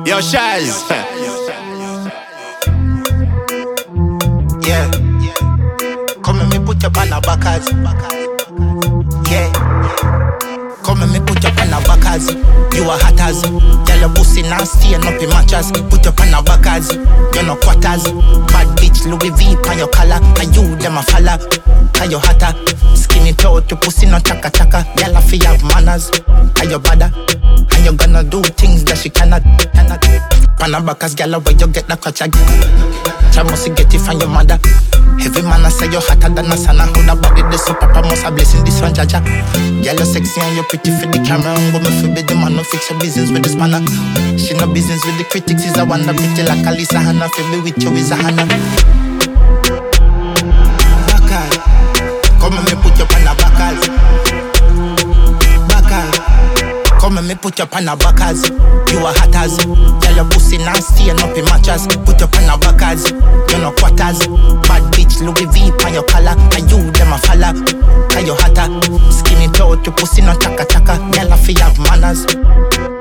Yo, Shaz. Yeah. Come and me put your pan a backers. Yeah. Come and me put your pan a backers. You a hatters. Tell your pussy nasty and up in matches. Put your pan a backers. You no quarters. Bad bitch Louis V pan your collar. And you them a falla. Are you hatter? Skinny toe to pussy no chaka chaka. Girl a fi have manners. Are you badder? And you gonna do things that she cannot. Panabacas, gala, where you get the catch again. Cha must get it from your mother. Every man I say you're hotter than a sana. Who the body this so papa must have blessing this one, jaja. Girl, you're sexy and you're pretty for the camera. I'm gonna forbid the man, no fix your business with this manner. She no business with the critics, is a wonder. Pretty like Alisa Hannah, feel me with you is a Hannah. Backers, come and me put your pan a backers. Backers, come and me put your pan a backers. You a hatters. Tell your pussy nasty and up in matches. Put your pan a backers. You no quarters. Bad bitch Louis V pan your collar. And you them a falla. Are you hatter? Skinny toe to pussy no chaka chaka. Girl a fi have manners.